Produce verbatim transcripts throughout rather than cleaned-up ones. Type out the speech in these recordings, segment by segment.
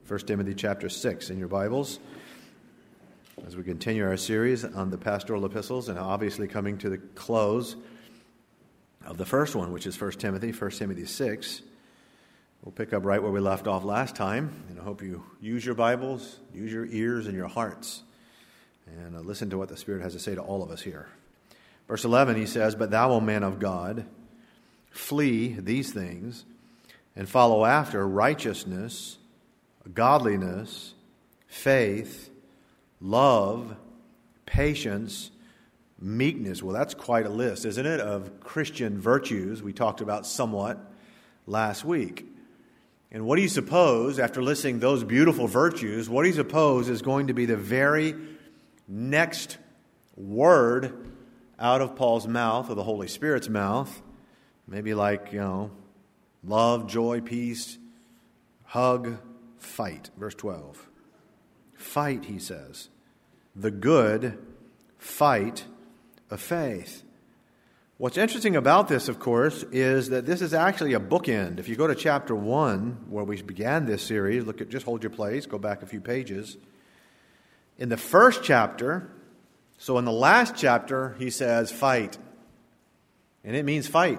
First Timothy chapter six in your Bibles, as we continue our series on the pastoral epistles, and obviously coming to the close of the first one, which is First Timothy, First Timothy six. We'll pick up right where we left off last time, and I hope you use your Bibles, use your ears and your hearts, and uh, listen to what the Spirit has to say to all of us here. Verse eleven, he says, "But thou, O man of God, flee these things, and follow after righteousness, godliness, faith, love, patience, meekness." Well, that's quite a list, isn't it, of Christian virtues we talked about somewhat last week. And what do you suppose, after listing those beautiful virtues, what do you suppose is going to be the very next word out of Paul's mouth, or the Holy Spirit's mouth? Maybe like, you know, love, joy, peace, hug, fight. Verse twelve. Fight, he says, the good fight of faith. What's interesting about this, of course, is that this is actually a bookend. If you go to chapter one, where we began this series, look at, just hold your place, go back a few pages. In the first chapter, so in the last chapter, he says fight. And it means fight.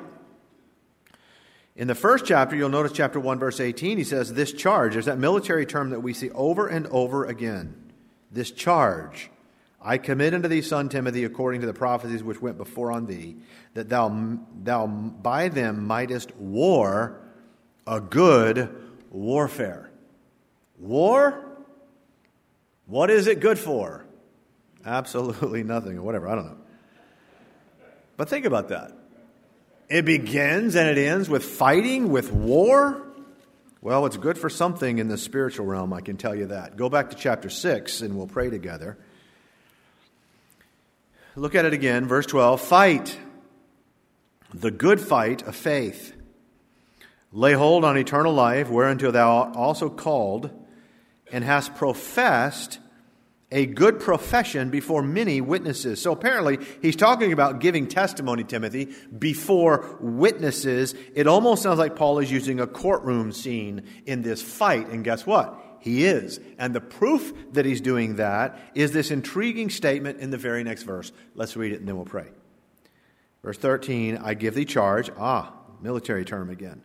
In the first chapter, you'll notice chapter one, verse eighteen, he says, this charge. There's that military term that we see over and over again. This charge. I commit unto thee, son Timothy, according to the prophecies which went before on thee, that thou, thou by them mightest war a good warfare. War? What is it good for? Absolutely nothing, or whatever, I don't know. But think about that. It begins and it ends with fighting, with war. Well, it's good for something in the spiritual realm, I can tell you that. Go back to chapter six and we'll pray together. Look at it again, verse twelve. Fight the good fight of faith. Lay hold on eternal life, whereunto thou art also called, and hast professed a good profession before many witnesses. So apparently, he's talking about giving testimony, Timothy, before witnesses. It almost sounds like Paul is using a courtroom scene in this fight. And guess what? He is. And the proof that he's doing that is this intriguing statement in the very next verse. Let's read it and then we'll pray. Verse thirteen, I give thee charge. Ah, military term again.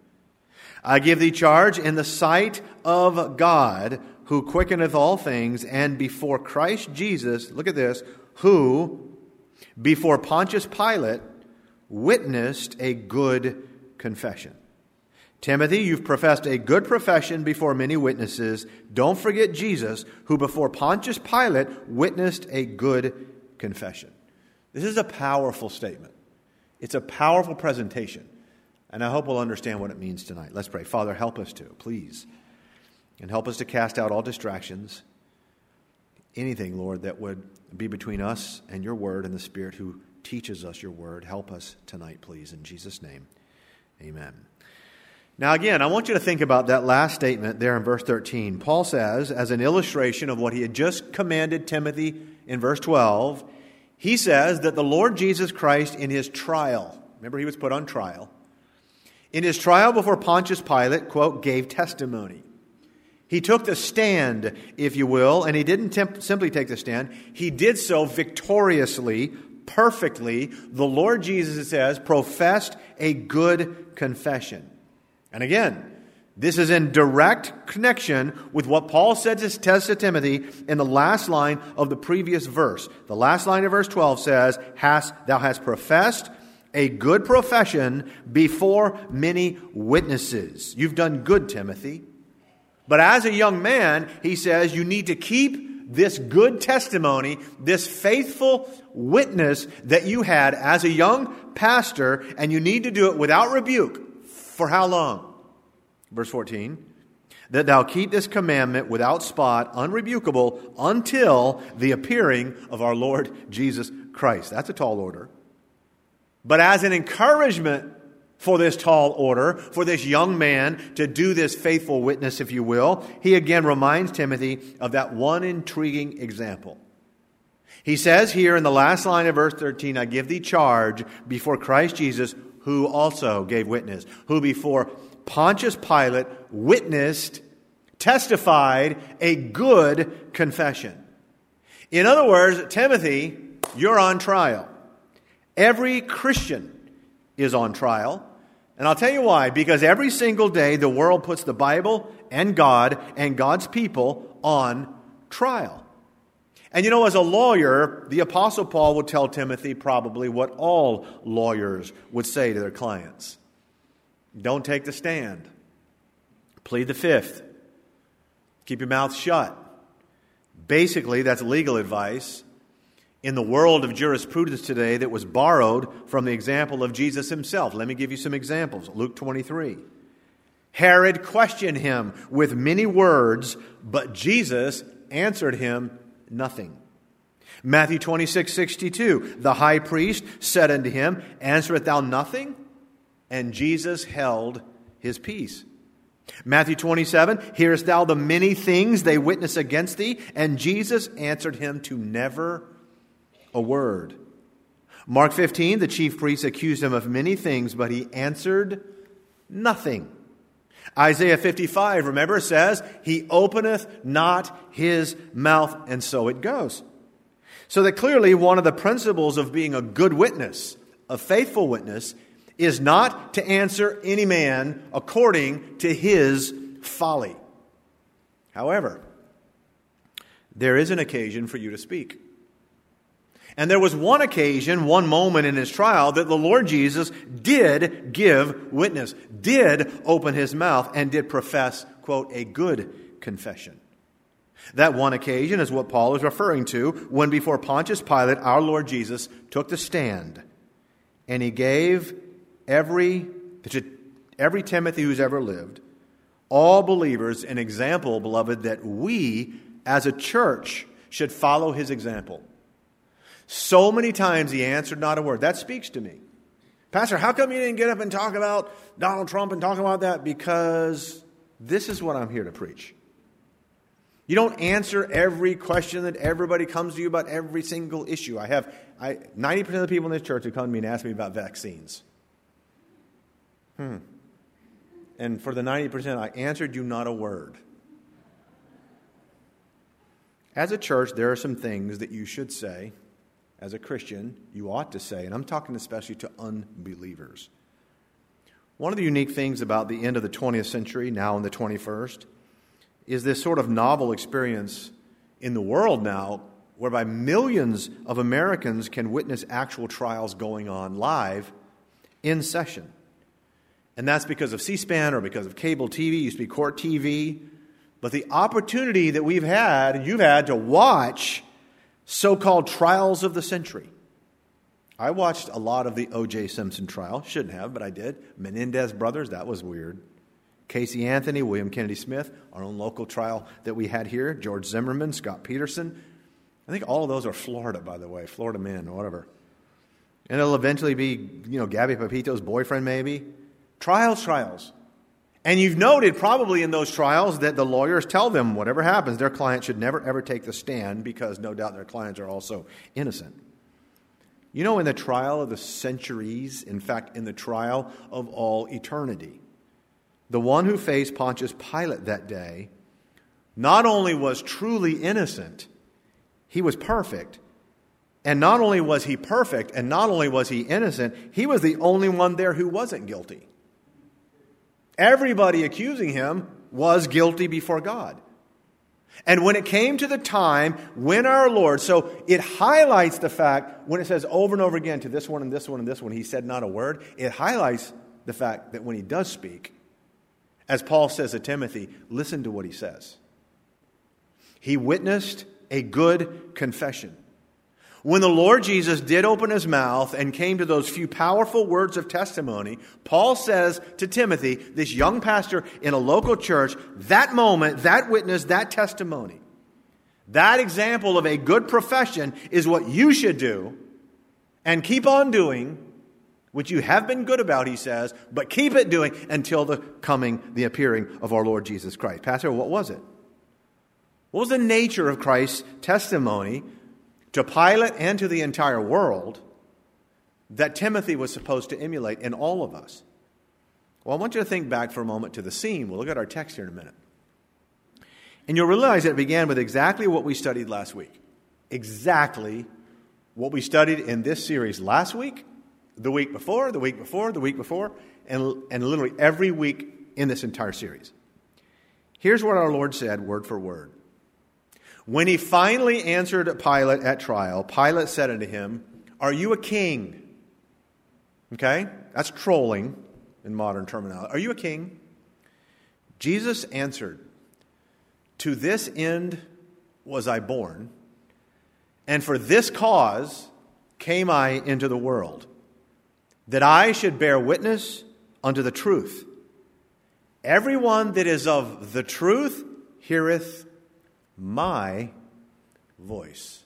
I give thee charge in the sight of God, who quickeneth all things, and before Christ Jesus, look at this, who before Pontius Pilate witnessed a good confession. Timothy, you've professed a good profession before many witnesses. Don't forget Jesus, who before Pontius Pilate witnessed a good confession. This is a powerful statement. It's a powerful presentation. And I hope we'll understand what it means tonight. Let's pray. Father, help us to, please. And help us to cast out all distractions. Anything, Lord, that would be between us and your word and the Spirit who teaches us your word. Help us tonight, please. In Jesus' name, amen. Now again, I want you to think about that last statement there in verse thirteen. Paul says, as an illustration of what he had just commanded Timothy in verse twelve, he says that the Lord Jesus Christ in his trial, remember he was put on trial, in his trial before Pontius Pilate, quote, gave testimony. He took the stand, if you will, and he didn't temp- simply take the stand. He did so victoriously, perfectly. The Lord Jesus, it says, professed a good confession. And again, this is in direct connection with what Paul said to, to Timothy in the last line of the previous verse. The last line of verse twelve says, Has, thou hast professed a good profession before many witnesses. You've done good, Timothy. But as a young man, he says, you need to keep this good testimony, this faithful witness that you had as a young pastor, and you need to do it without rebuke. For how long? Verse fourteen, that thou keep this commandment without spot, unrebukable, until the appearing of our Lord Jesus Christ. That's a tall order. But as an encouragement for this tall order, for this young man to do this faithful witness, if you will, he again reminds Timothy of that one intriguing example. He says here in the last line of verse thirteen, I give thee charge before Christ Jesus, who also gave witness, who before Pontius Pilate witnessed testified a good confession. In other words, Timothy, you're on trial. Every Christian is on trial. And I'll tell you why. Because every single day the world puts the Bible and God and God's people on trial. And you know, as a lawyer, the Apostle Paul would tell Timothy probably what all lawyers would say to their clients. Don't take the stand. Plead the fifth. Keep your mouth shut. Basically, that's legal advice in the world of jurisprudence today that was borrowed from the example of Jesus himself. Let me give you some examples. Luke twenty-three. Herod questioned him with many words, but Jesus answered him nothing. Matthew twenty-six sixty-two. The high priest said unto him, Answerest thou nothing? And Jesus held his peace. Matthew twenty-seven. Hearest thou the many things they witness against thee? And Jesus answered him to never a word. Mark fifteen. The chief priests accused him of many things, but he answered nothing. Isaiah fifty-five, remember, says, He openeth not his mouth, and so it goes. So that clearly one of the principles of being a good witness, a faithful witness, is not to answer any man according to his folly. However, there is an occasion for you to speak. And there was one occasion, one moment in his trial that the Lord Jesus did give witness, did open his mouth, and did profess, quote, a good confession. That one occasion is what Paul is referring to when before Pontius Pilate, our Lord Jesus took the stand and he gave every, every Timothy who's ever lived, all believers, an example, beloved, that we as a church should follow his example. So many times he answered not a word. That speaks to me. Pastor, how come you didn't get up and talk about Donald Trump and talk about that? Because this is what I'm here to preach. You don't answer every question that everybody comes to you about every single issue. I have I, ninety percent of the people in this church who come to me and ask me about vaccines. Hmm. And for the ninety percent, I answered you not a word. As a church, there are some things that you should say. As a Christian, you ought to say, and I'm talking especially to unbelievers. One of the unique things about the end of the twentieth century, now in the twenty-first, is this sort of novel experience in the world now whereby millions of Americans can witness actual trials going on live in session. And that's because of C-SPAN or because of cable T V, it used to be court T V. But the opportunity that we've had, and you've had, to watch so-called trials of the century. I watched a lot of the O J Simpson trial. Shouldn't have, but I did. Menendez brothers, that was weird. Casey Anthony, William Kennedy Smith, our own local trial that we had here. George Zimmerman, Scott Peterson. I think all of those are Florida, by the way. Florida men, or whatever. And it'll eventually be, you know, Gabby Pepito's boyfriend, maybe. Trials, trials. And you've noted probably in those trials that the lawyers tell them whatever happens, their client should never ever take the stand because no doubt their clients are also innocent. You know, in the trial of the centuries, in fact, in the trial of all eternity, the one who faced Pontius Pilate that day not only was truly innocent, he was perfect. And not only was he perfect, and not only was he innocent, he was the only one there who wasn't guilty. Everybody accusing him was guilty before God. And when it came to the time when our Lord, so it highlights the fact, when it says over and over again to this one and this one and this one, he said not a word, it highlights the fact that when he does speak, as Paul says to Timothy, listen to what he says. He witnessed a good confession. When the Lord Jesus did open his mouth and came to those few powerful words of testimony, Paul says to Timothy, this young pastor in a local church, that moment, that witness, that testimony, that example of a good profession is what you should do and keep on doing, which you have been good about, he says, but keep it doing until the coming, the appearing of our Lord Jesus Christ. Pastor, what was it? What was the nature of Christ's testimony to Pilate and to the entire world that Timothy was supposed to emulate in all of us? Well, I want you to think back for a moment to the scene. We'll look at our text here in a minute. And you'll realize that it began with exactly what we studied last week. Exactly what we studied in this series last week, the week before, the week before, the week before, and, and literally every week in this entire series. Here's what our Lord said, word for word. When he finally answered Pilate at trial, Pilate said unto him, "Are you a king?" Okay? That's trolling in modern terminology. Are you a king? Jesus answered, "To this end was I born, and for this cause came I into the world, that I should bear witness unto the truth. Everyone that is of the truth heareth my voice."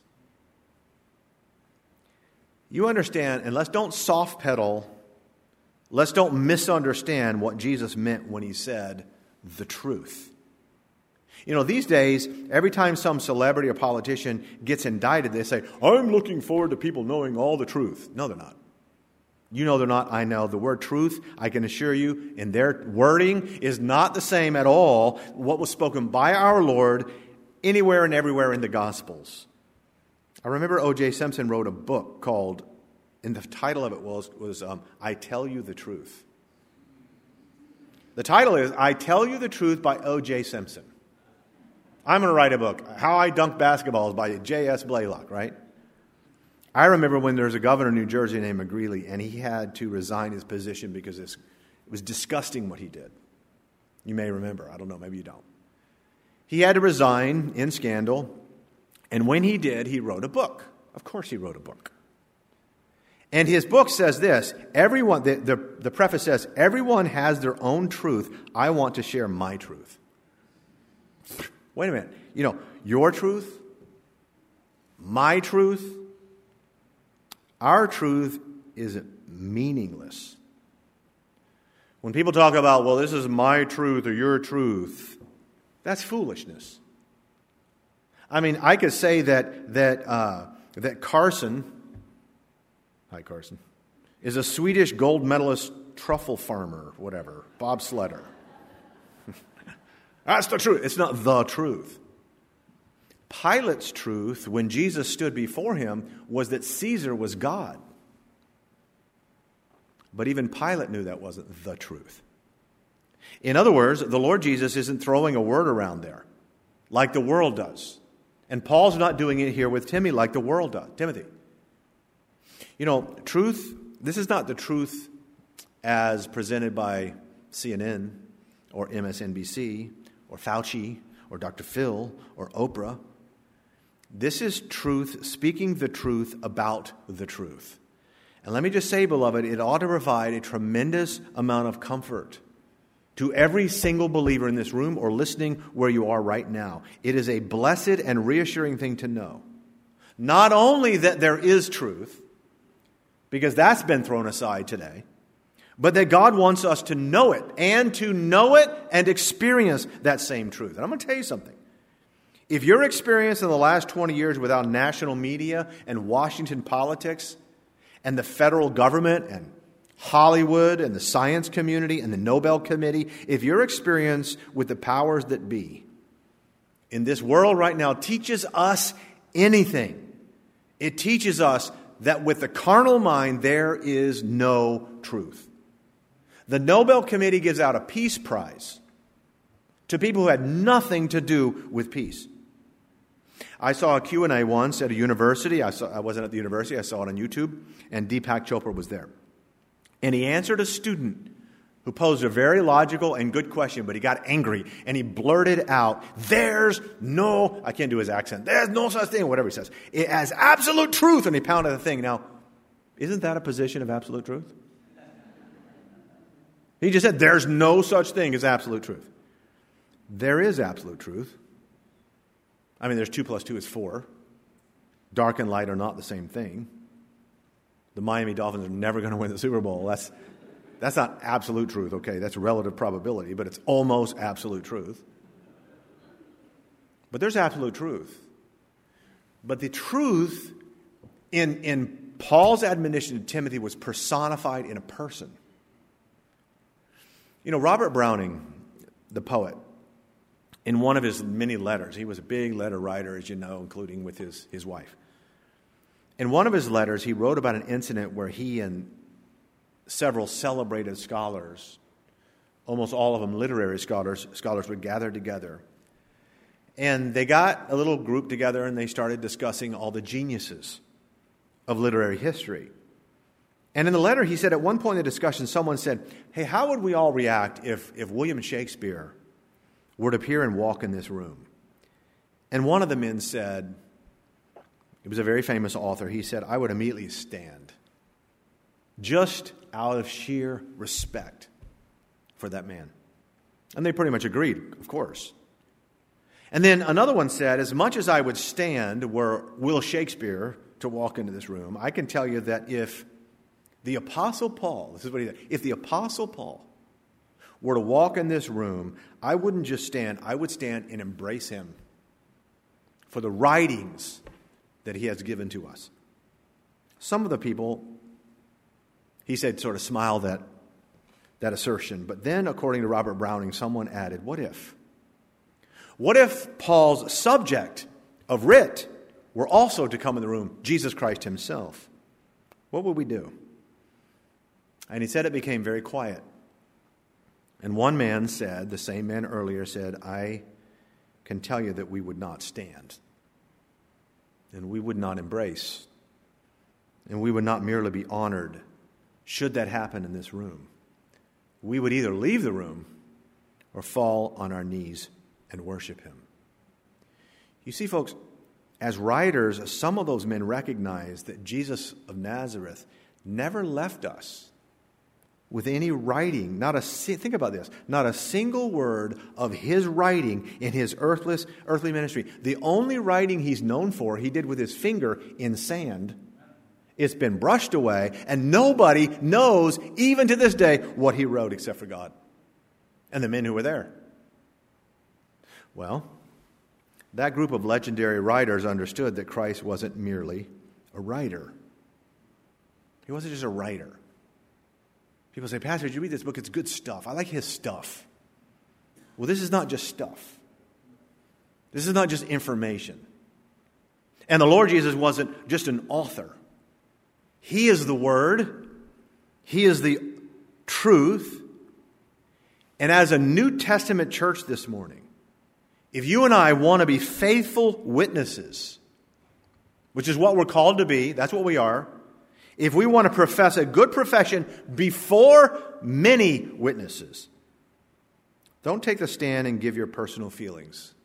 You understand, and let's don't soft pedal, let's don't misunderstand what Jesus meant when he said the truth. You know, these days, every time some celebrity or politician gets indicted, they say, "I'm looking forward to people knowing all the truth." No, they're not. You know they're not. I know. The word truth, I can assure you, in their wording is not the same at all what was spoken by our Lord anywhere and everywhere in the Gospels. I remember O J Simpson wrote a book called, and the title of it was, was um, I Tell You the Truth. The title is I Tell You the Truth by O J Simpson. I'm going to write a book, How I Dunked Basketballs by J S Blaylock, right? I remember when there was a governor in New Jersey named McGreeley, and he had to resign his position because it was disgusting what he did. You may remember. I don't know. Maybe you don't. He had to resign in scandal, and when he did, he wrote a book. Of course he wrote a book. And his book says this, everyone, the, the, the preface says, everyone has their own truth. I want to share my truth. Wait a minute. You know, your truth, my truth, our truth is meaningless. When people talk about, well, this is my truth or your truth, that's foolishness. I mean, I could say that that uh, that Carson, hi Carson, is a Swedish gold medalist truffle farmer, whatever, bobsledder. That's the truth. It's not the truth. Pilate's truth, when Jesus stood before him, was that Caesar was God. But even Pilate knew that wasn't the truth. In other words, the Lord Jesus isn't throwing a word around there like the world does. And Paul's not doing it here with Timothy like the world does. Timothy. You know, truth, this is not the truth as presented by C N N or M S N B C or Fauci or Doctor Phil or Oprah. This is truth, speaking the truth about the truth. And let me just say, beloved, it ought to provide a tremendous amount of comfort to every single believer in this room or listening where you are right now. It is a blessed and reassuring thing to know. Not only that there is truth, because that's been thrown aside today, but that God wants us to know it, and to know it and experience that same truth. And I'm going to tell you something. If your experience in the last twenty years without national media and Washington politics and the federal government and Hollywood and the science community and the Nobel Committee, if your experience with the powers that be in this world right now teaches us anything, it teaches us that with the carnal mind there is no truth. The Nobel Committee gives out a peace prize to people who had nothing to do with peace. I saw a Q and A once at a university. I, saw, I wasn't at the university. I saw it on YouTube, and Deepak Chopra was there. And he answered a student who posed a very logical and good question, but he got angry, and he blurted out, "There's no," I can't do his accent, "there's no such thing," whatever he says. "It has absolute truth," and he pounded the thing. Now, isn't that a position of absolute truth? He just said, there's no such thing as absolute truth. There is absolute truth. I mean, there's two plus two is four. Dark and light are not the same thing. The Miami Dolphins are never going to win the Super Bowl. That's that's not absolute truth, okay? That's relative probability, but it's almost absolute truth. But there's absolute truth. But the truth in, in Paul's admonition to Timothy was personified in a person. You know, Robert Browning, the poet, in one of his many letters. He was a big letter writer, as you know, including with his, his wife. In one of his letters, he wrote about an incident where he and several celebrated scholars, almost all of them literary scholars, scholars would gather together. And they got a little group together and they started discussing all the geniuses of literary history. And in the letter, he said at one point in the discussion, someone said, hey, how would we all react if, if William Shakespeare were to appear and walk in this room? And one of the men said, he was a very famous author, he said, I would immediately stand, just out of sheer respect for that man. And they pretty much agreed, of course. And then another one said, as much as I would stand were Will Shakespeare to walk into this room, I can tell you that if the Apostle Paul, this is what he said, if the Apostle Paul were to walk in this room, I wouldn't just stand, I would stand and embrace him for the writings that he has given to us. Some of the people, he said, sort of smiled at that assertion. But then, according to Robert Browning, someone added, what if? What if Paul's subject of writ were also to come in the room, Jesus Christ himself? What would we do? And he said it became very quiet. And one man said, the same man earlier said, I can tell you that we would not stand. And we would not embrace. And we would not merely be honored should that happen in this room. We would either leave the room or fall on our knees and worship him. You see, folks, as writers, some of those men recognized that Jesus of Nazareth never left us with any writing, not a, think about this, not a single word of his writing in his earthless, earthly ministry. The only writing he's known for, he did with his finger in sand. It's been brushed away, and nobody knows, even to this day, what he wrote except for God and the men who were there. Well, that group of legendary writers understood that Christ wasn't merely a writer. He wasn't just a writer. People say, Pastor, did you read this book? It's good stuff. I like his stuff. Well, this is not just stuff. This is not just information. And the Lord Jesus wasn't just an author. He is the Word. He is the truth. And as a New Testament church this morning, if you and I want to be faithful witnesses, which is what we're called to be, that's what we are, if we want to profess a good profession before many witnesses, don't take the stand and give your personal feelings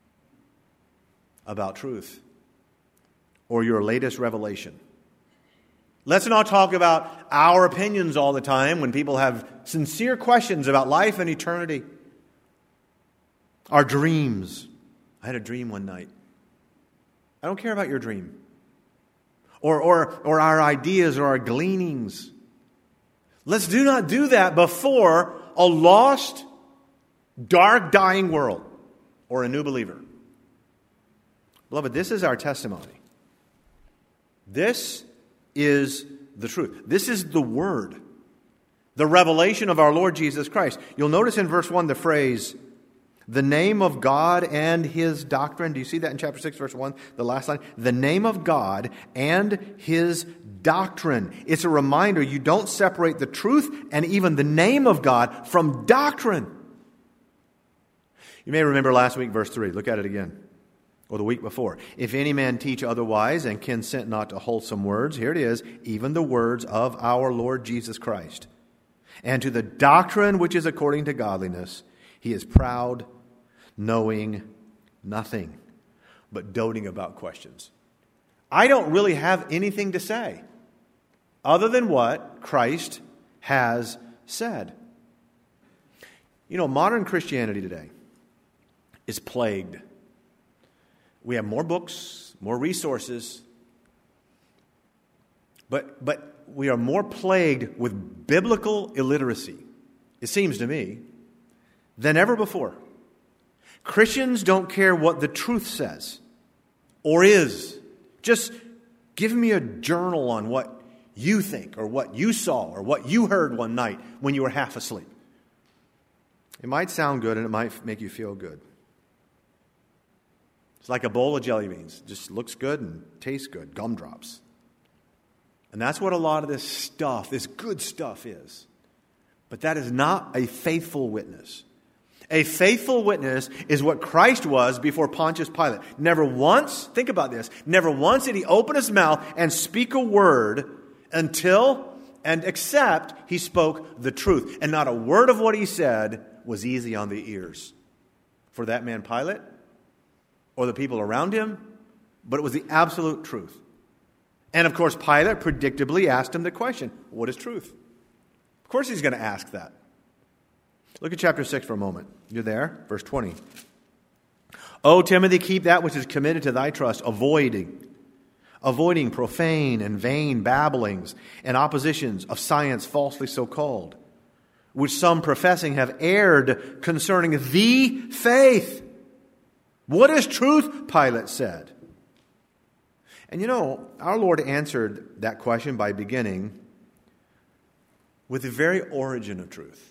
about truth or your latest revelation. Let's not talk about our opinions all the time when people have sincere questions about life and eternity. Our dreams. I had a dream one night. I don't care about your dream. Or, or, or our ideas or our gleanings. Let's do not do that before a lost, dark, dying world or a new believer. Beloved, this is our testimony. This is the truth. This is the Word. The revelation of our Lord Jesus Christ. You'll notice in verse one the phrase, the name of God and his doctrine. Do you see that in chapter six, verse one, the last line? The name of God and his doctrine. It's a reminder you don't separate the truth and even the name of God from doctrine. You may remember last week, verse three. Look at it again. Or the week before. If any man teach otherwise and consent not to wholesome words, here it is, even the words of our Lord Jesus Christ. And to the doctrine which is according to godliness, he is proud, knowing nothing, but doting about questions. I don't really have anything to say other than what Christ has said. You know, modern Christianity today is plagued. We have more books, more resources, but, but we are more plagued with biblical illiteracy, it seems to me, than ever before. Christians don't care what the truth says or is. Just give me a journal on what you think or what you saw or what you heard one night when you were half asleep. It might sound good and it might make you feel good. It's like a bowl of jelly beans. Just looks good and tastes good. Gumdrops. And that's what a lot of this stuff, this good stuff is. But that is not a faithful witness. A faithful witness is what Christ was before Pontius Pilate. Never once, think about this, never once did he open his mouth and speak a word until and except he spoke the truth. And not a word of what he said was easy on the ears for that man Pilate or the people around him, but it was the absolute truth. And of course, Pilate predictably asked him the question, what is truth? Of course he's going to ask that. Look at chapter six for a moment. You're there, verse twenty. O Timothy, keep that which is committed to thy trust, avoiding, avoiding profane and vain babblings and oppositions of science falsely so called, which some professing have erred concerning the faith. What is truth? Pilate said. And you know, our Lord answered that question by beginning with the very origin of truth.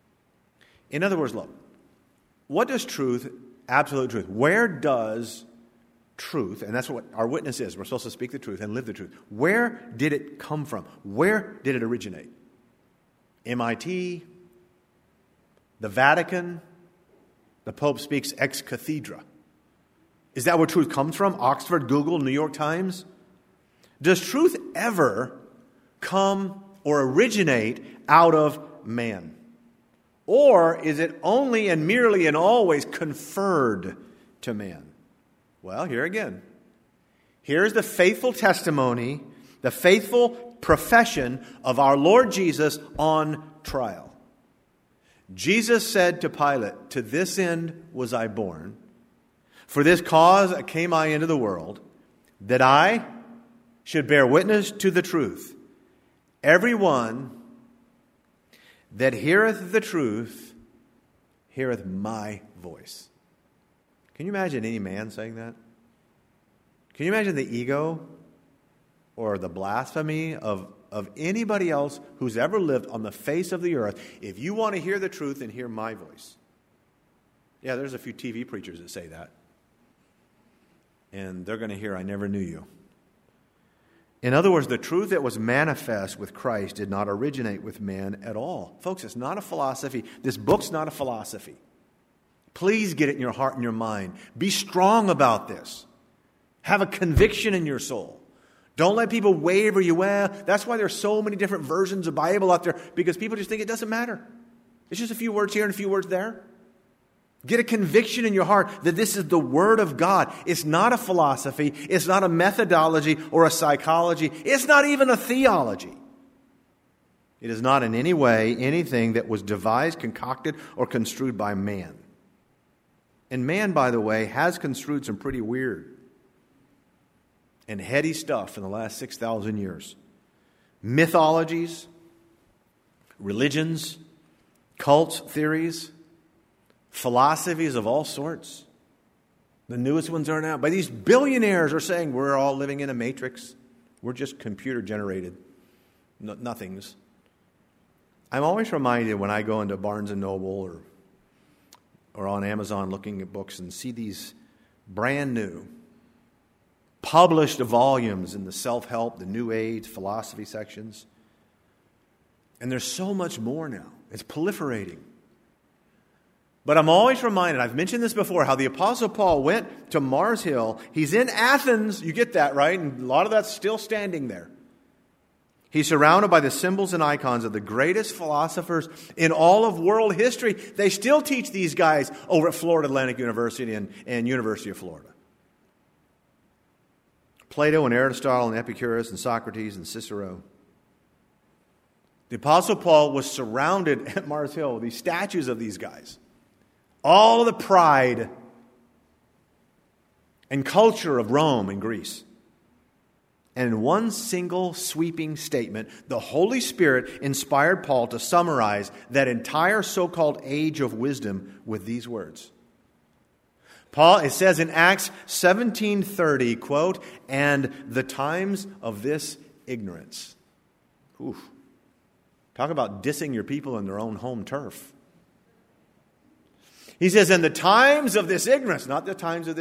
In other words, look, what does truth, absolute truth, where does truth, and that's what our witness is, we're supposed to speak the truth and live the truth, where did it come from? Where did it originate? M I T, the Vatican, the Pope speaks ex cathedra. Is that where truth comes from? Oxford, Google, New York Times? Does truth ever come or originate out of man? Or is it only and merely and always conferred to man? Well, here again. Here's the faithful testimony, the faithful profession of our Lord Jesus on trial. Jesus said to Pilate, to this end was I born. For this cause came I into the world, that I should bear witness to the truth. Everyone that heareth the truth heareth my voice. Can you imagine any man saying that? Can you imagine the ego or the blasphemy of, of anybody else who's ever lived on the face of the earth? If you want to hear the truth, then hear my voice. Yeah, there's a few T V preachers that say that. And they're going to hear, I never knew you. In other words, the truth that was manifest with Christ did not originate with man at all. Folks, it's not a philosophy. This book's not a philosophy. Please get it in your heart and your mind. Be strong about this. Have a conviction in your soul. Don't let people waver you. Well, that's why there's so many different versions of Bible out there, because people just think it doesn't matter. It's just a few words here and a few words there. Get a conviction in your heart that this is the Word of God. It's not a philosophy. It's not a methodology or a psychology. It's not even a theology. It is not in any way anything that was devised, concocted, or construed by man. And man, by the way, has construed some pretty weird and heady stuff in the last six thousand years. Mythologies, religions, cults, theories, philosophies of all sorts. The newest ones are now. But these billionaires are saying we're all living in a matrix. We're just computer generated. No, nothings. I'm always reminded when I go into Barnes and Noble or, or on Amazon looking at books and see these brand new published volumes in the self-help, the New Age, philosophy sections. And there's so much more now. It's proliferating. But I'm always reminded, I've mentioned this before, how the Apostle Paul went to Mars Hill. He's in Athens. You get that, right? And a lot of that's still standing there. He's surrounded by the symbols and icons of the greatest philosophers in all of world history. They still teach these guys over at Florida Atlantic University and, and University of Florida. Plato and Aristotle and Epicurus and Socrates and Cicero. The Apostle Paul was surrounded at Mars Hill with these statues of these guys. All of the pride and culture of Rome and Greece. And in one single sweeping statement, the Holy Spirit inspired Paul to summarize that entire so-called age of wisdom with these words. Paul, it says in Acts seventeen thirty, quote, and the times of this ignorance. Oof. Talk about dissing your people in their own home turf. He says, in the times of this ignorance, not the times of this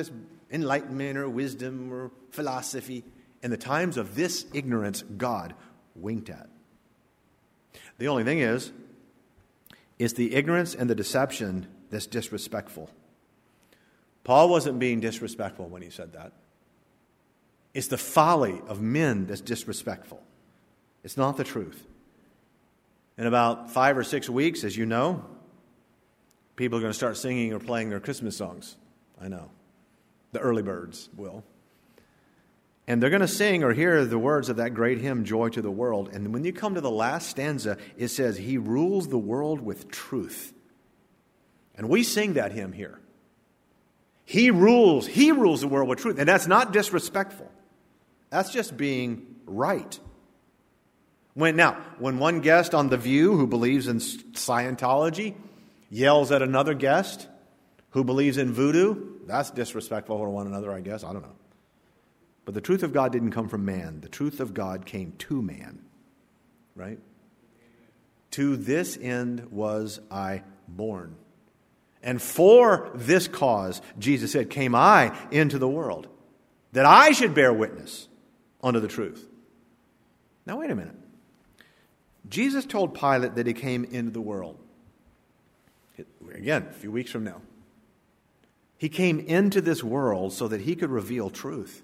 enlightenment or wisdom or philosophy. In the times of this ignorance, God winked at. The only thing is, it's the ignorance and the deception that's disrespectful. Paul wasn't being disrespectful when he said that. It's the folly of men that's disrespectful. It's not the truth. In about five or six weeks, as you know, people are going to start singing or playing their Christmas songs. I know. The early birds will. And they're going to sing or hear the words of that great hymn, Joy to the World. And when you come to the last stanza, it says, He rules the world with truth. And we sing that hymn here. He rules. He rules the world with truth. And that's not disrespectful. That's just being right. When Now, when one guest on The View who believes in Scientology yells at another guest who believes in voodoo, that's disrespectful to one another, I guess. I don't know. But the truth of God didn't come from man. The truth of God came to man. Right? To this end was I born. And for this cause, Jesus said, came I into the world, that I should bear witness unto the truth. Now wait a minute. Jesus told Pilate that he came into the world. Again, a few weeks from now. He came into this world so that he could reveal truth.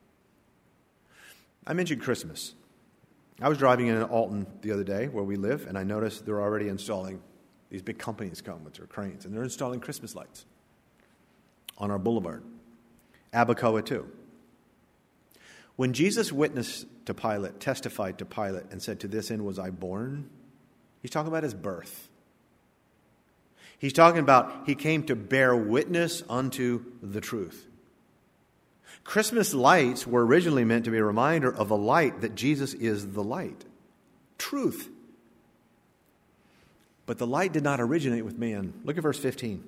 I mentioned Christmas. I was driving in Alton the other day where we live, and I noticed they're already installing, these big companies come with their cranes, and they're installing Christmas lights on our boulevard. Abacoa too. When Jesus witnessed to Pilate, testified to Pilate, and said, to this end was I born, he's talking about his birth. He's talking about he came to bear witness unto the truth. Christmas lights were originally meant to be a reminder of the light that Jesus is the light. Truth. But the light did not originate with man. Look at verse fifteen.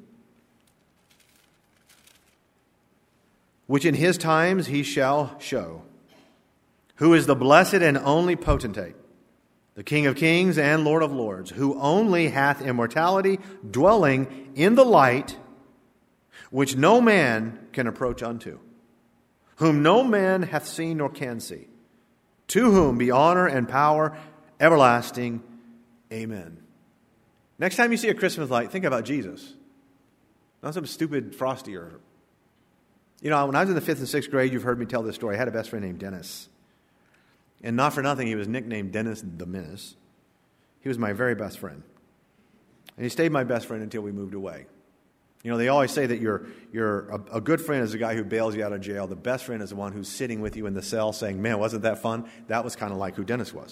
Which in his times he shall show, who is the blessed and only potentate, the King of kings and Lord of lords, who only hath immortality, dwelling in the light, which no man can approach unto, whom no man hath seen nor can see, to whom be honor and power everlasting. Amen. Next time you see a Christmas light, think about Jesus. Not some stupid Frosty or... You know, when I was in the fifth and sixth grade, you've heard me tell this story. I had a best friend named Dennis. And not for nothing, he was nicknamed Dennis the Menace. He was my very best friend. And he stayed my best friend until we moved away. You know, they always say that you're, you're a, a good friend is the guy who bails you out of jail. The best friend is the one who's sitting with you in the cell saying, man, wasn't that fun? That was kind of like who Dennis was.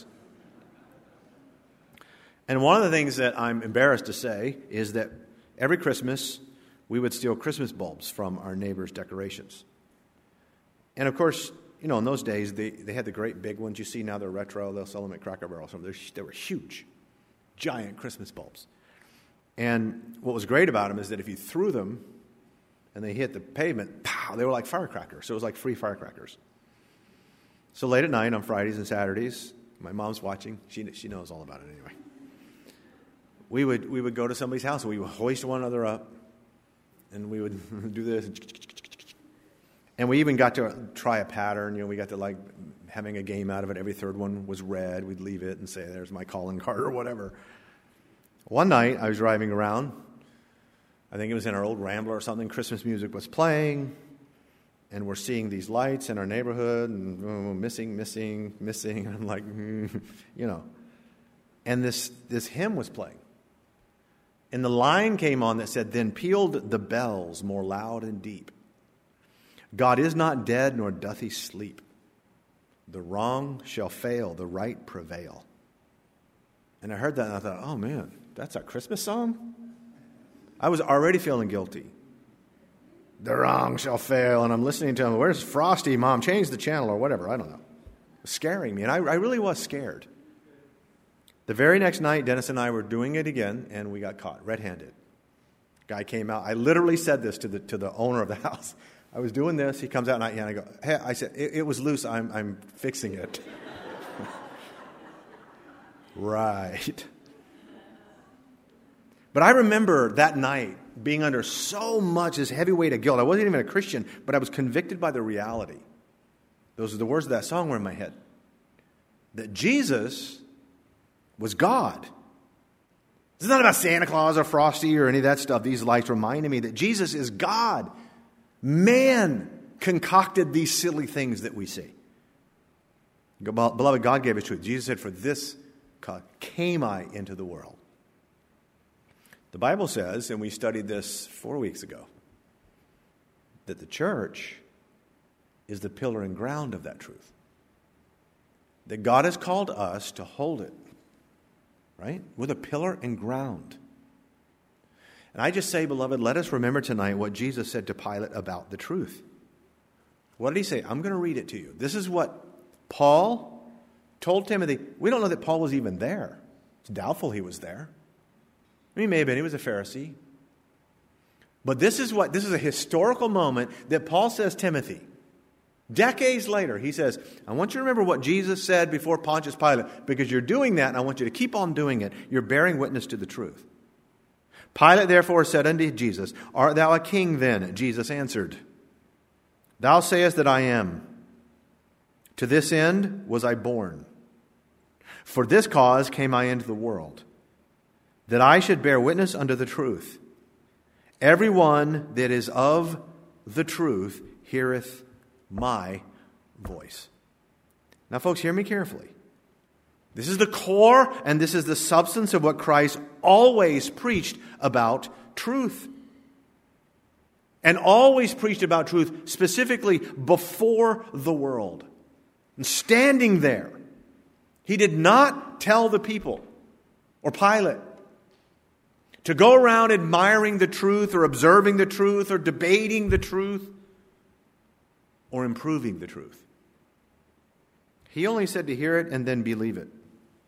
And one of the things that I'm embarrassed to say is that every Christmas, we would steal Christmas bulbs from our neighbors' decorations. And of course, you know, in those days, they, they had the great big ones. You see now they're retro. They'll sell them at Cracker Barrel. They they were huge, giant Christmas bulbs. And what was great about them is that if you threw them and they hit the pavement, pow, they were like firecrackers. So it was like free firecrackers. So late at night on Fridays and Saturdays, my mom's watching. She she knows all about it anyway. We would we would go to somebody's house and we would hoist one another up, and we would do this. And we even got to try a pattern. You know, we got to like having a game out of it. Every third one was red. We'd leave it and say, there's my calling card or whatever. One night, I was driving around. I think it was in our old Rambler or something. Christmas music was playing. And we're seeing these lights in our neighborhood. And oh, missing, missing, missing. And I'm like, mm, you know. And this, this hymn was playing. And the line came on that said, then pealed the bells more loud and deep. God is not dead, nor doth he sleep. The wrong shall fail, the right prevail. And I heard that and I thought, oh man, that's a Christmas song? I was already feeling guilty. The wrong shall fail. And I'm listening to him, where's Frosty, Mom? Change the channel or whatever, I don't know. It was scaring me, and I, I really was scared. The very next night, Dennis and I were doing it again, and we got caught red-handed. Guy came out. I literally said this to the to the owner of the house. I was doing this. He comes out, and I, and I go, hey, I said, it, it was loose. I'm, I'm fixing it. Right. But I remember that night being under so much, this heavy weight of guilt. I wasn't even a Christian, but I was convicted by the reality. Those are the words of that song were in my head. That Jesus was God. It's not about Santa Claus or Frosty or any of that stuff. These lights reminded me that Jesus is God. Man concocted these silly things that we see. Beloved, God gave us truth. Jesus said, for this cause came I into the world. The Bible says, and we studied this four weeks ago, that the church is the pillar and ground of that truth. That God has called us to hold it. Right? We're the pillar and ground. And I just say, beloved, let us remember tonight what Jesus said to Pilate about the truth. What did he say? I'm going to read it to you. This is what Paul told Timothy. We don't know that Paul was even there. It's doubtful he was there. He may have been. He was a Pharisee. But this is what, this is a historical moment that Paul says to Timothy. Decades later, he says, I want you to remember what Jesus said before Pontius Pilate, because you're doing that, and I want you to keep on doing it. You're bearing witness to the truth. Pilate therefore said unto Jesus, art thou a king then? Jesus answered, thou sayest that I am. To this end was I born. For this cause came I into the world, that I should bear witness unto the truth. Every one that is of the truth heareth my voice. Now, folks, hear me carefully. This is the core and this is the substance of what Christ always preached about truth. And always preached about truth specifically before the world. And standing there, he did not tell the people or Pilate to go around admiring the truth or observing the truth or debating the truth or improving the truth. He only said to hear it and then believe it.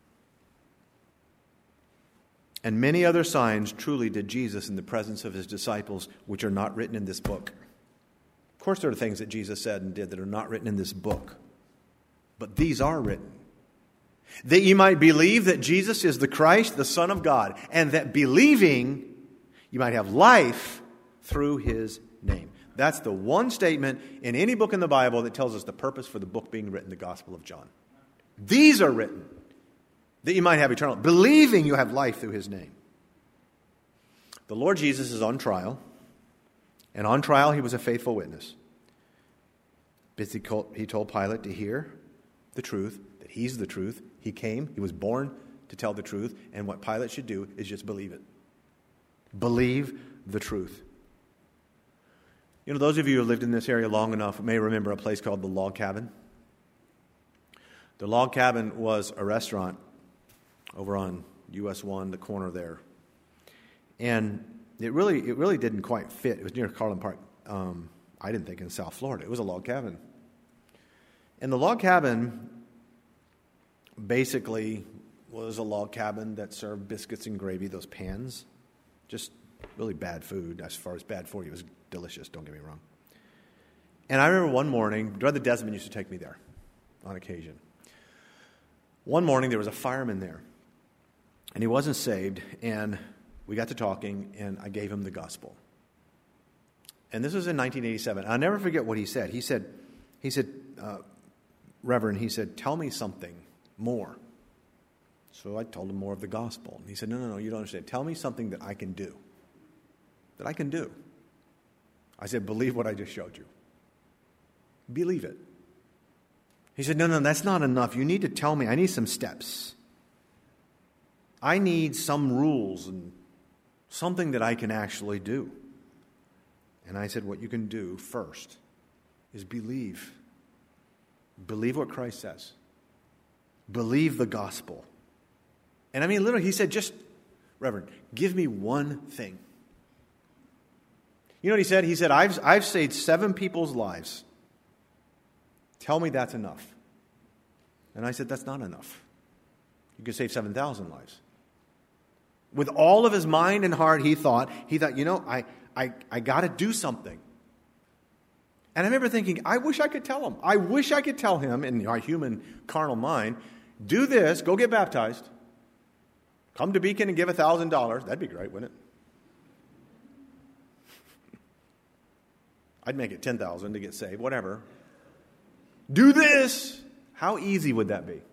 And many other signs truly did Jesus in the presence of his disciples, which are not written in this book. Of course, there are things that Jesus said and did that are not written in this book. But these are written. That you might believe that Jesus is the Christ, the Son of God, and that believing, you might have life through his name. That's the one statement in any book in the Bible that tells us the purpose for the book being written, the Gospel of John. These are written that you might have eternal, believing you have life through his name. The Lord Jesus is on trial, and on trial he was a faithful witness. He told Pilate to hear the truth, that he's the truth. He came, he was born to tell the truth, and what Pilate should do is just believe it. Believe the truth. You know, those of you who have lived in this area long enough may remember a place called the Log Cabin. The Log Cabin was a restaurant over on U S one, the corner there. And it really it really didn't quite fit. It was near Carlin Park. Um, I didn't think in South Florida. It was a log cabin. And the log cabin basically was a log cabin that served biscuits and gravy, those pans. Just really bad food. As far as bad for you, it was delicious, don't get me wrong. And I remember one morning, Brother Desmond used to take me there on occasion. One morning there was a fireman there, and he wasn't saved, and we got to talking, and I gave him the gospel. And this was in nineteen eighty-seven. I'll never forget what he said. He said, he said, uh, Reverend, he said, tell me something more. So I told him more of the gospel. And he said, no, no, no, you don't understand. Tell me something that I can do. That I can do. I said, believe what I just showed you. Believe it. He said, no, no, that's not enough. You need to tell me. I need some steps. I need some rules and something that I can actually do. And I said, what you can do first is believe. Believe what Christ says. Believe the gospel. And I mean, literally, he said, just, Reverend, give me one thing. You know what he said? He said, I've, I've saved seven people's lives. Tell me that's enough. And I said, that's not enough. You could save seven thousand lives. With all of his mind and heart, he thought, he thought, you know, I, I, I got to do something. And I remember thinking, I wish I could tell him. I wish I could tell him in our human carnal mind, do this, go get baptized, Come to Beacon and give one thousand dollars. That'd be great, wouldn't it? I'd make it ten thousand dollars to get saved, whatever. Do this. How easy would that be?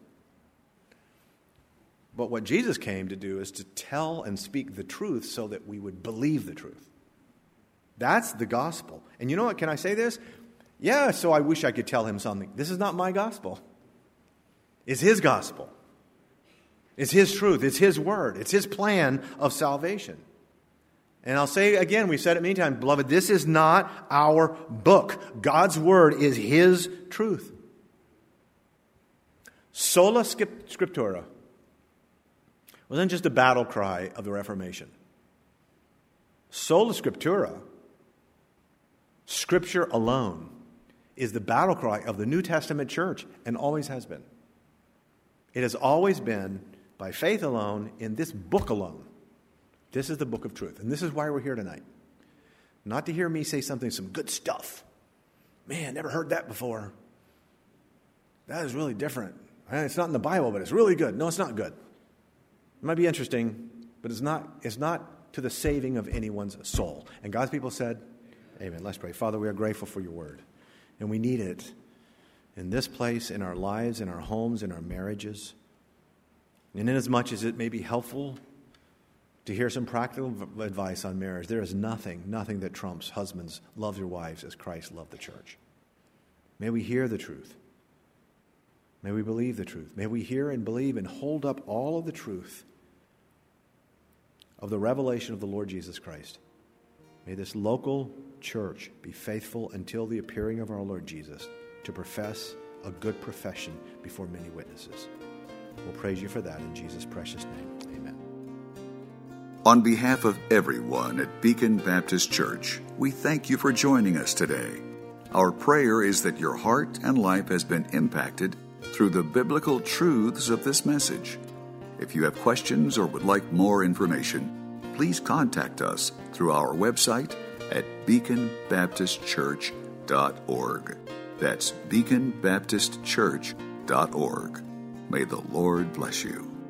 But what Jesus came to do is to tell and speak the truth so that we would believe the truth. That's the gospel. And you know what? Can I say this? Yeah, so I wish I could tell him something. This is not my gospel. It's his gospel. It's his truth. It's his word. It's his plan of salvation. And I'll say again, we've said it many times, beloved, this is not our book. God's word is his truth. Sola Scriptura wasn't just a battle cry of the Reformation. Sola Scriptura, Scripture alone, is the battle cry of the New Testament church and always has been. It has always been by faith alone in this book alone. This is the book of truth. And this is why we're here tonight. Not to hear me say something, some good stuff. Man, never heard that before. That is really different. It's not in the Bible, but it's really good. No, it's not good. It might be interesting, but it's not, it's not to the saving of anyone's soul. And God's people said, amen. Let's pray. Father, we are grateful for your word. And we need it in this place, in our lives, in our homes, in our marriages. And inasmuch as it may be helpful to hear some practical advice on marriage, there is nothing, nothing that trumps husbands, love your wives as Christ loved the church. May we hear the truth. May we believe the truth. May we hear and believe and hold up all of the truth of the revelation of the Lord Jesus Christ. May this local church be faithful until the appearing of our Lord Jesus to profess a good profession before many witnesses. We'll praise you for that in Jesus' precious name. Amen. On behalf of everyone at Beacon Baptist Church, we thank you for joining us today. Our prayer is that your heart and life has been impacted through the biblical truths of this message. If you have questions or would like more information, please contact us through our website at beacon baptist church dot org. That's beacon baptist church dot org. May the Lord bless you.